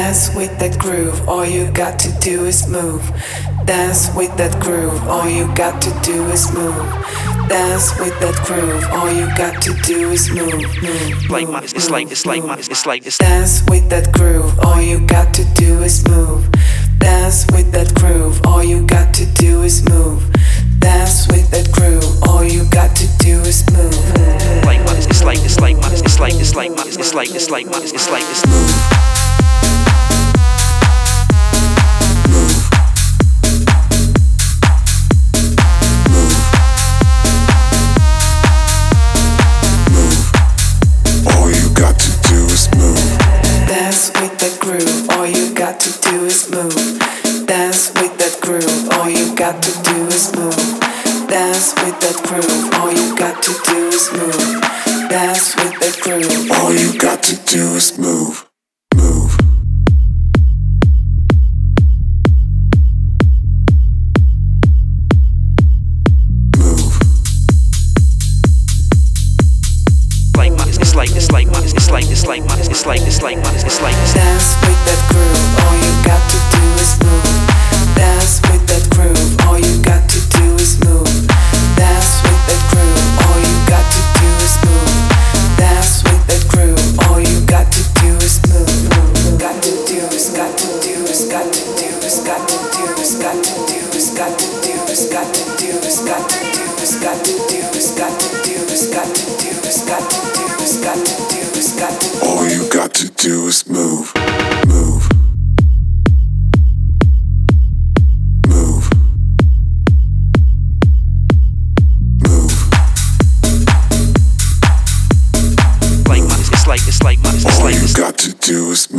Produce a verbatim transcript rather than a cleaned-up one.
Dance with that groove, all you got to do is move. Dance with that groove, all you got to do is move. Dance with that groove, all you got to do is move. move like my, it's like, it's like my, it's like, it's Dance with that groove, all you got to do is move. Dance with that groove, all you got to do is move. Dance with that groove, all you got to do is move. like my, it's like, it's like my, it's like, it's like my, it's like, it's like my, it's like, it's move. Dance with that groove, all you got to do is move. Dance with that groove, all you got to do is move. Dance with that groove, all you got to do is move. Dance with that groove, all you got to do is move. Move. Move. Like my, it's like, it's like my, it's like, it's like my, it's like, it's like my, it's like, it's Dance with that groove, all you got to do is move. Dance with that groove, all you got to do is move. Dance with that groove, all you got to do is move. Dance with that groove, all you got to do is move. Got to do is got to do is got to do is got to do is got to do is got to do is got to do is got to do is got to do is got to do is got to do is got to do is got to do is got to do. All you got to do is move, move. Move. Move. like my, it's like, it's like my, it's All like, you it's got to do is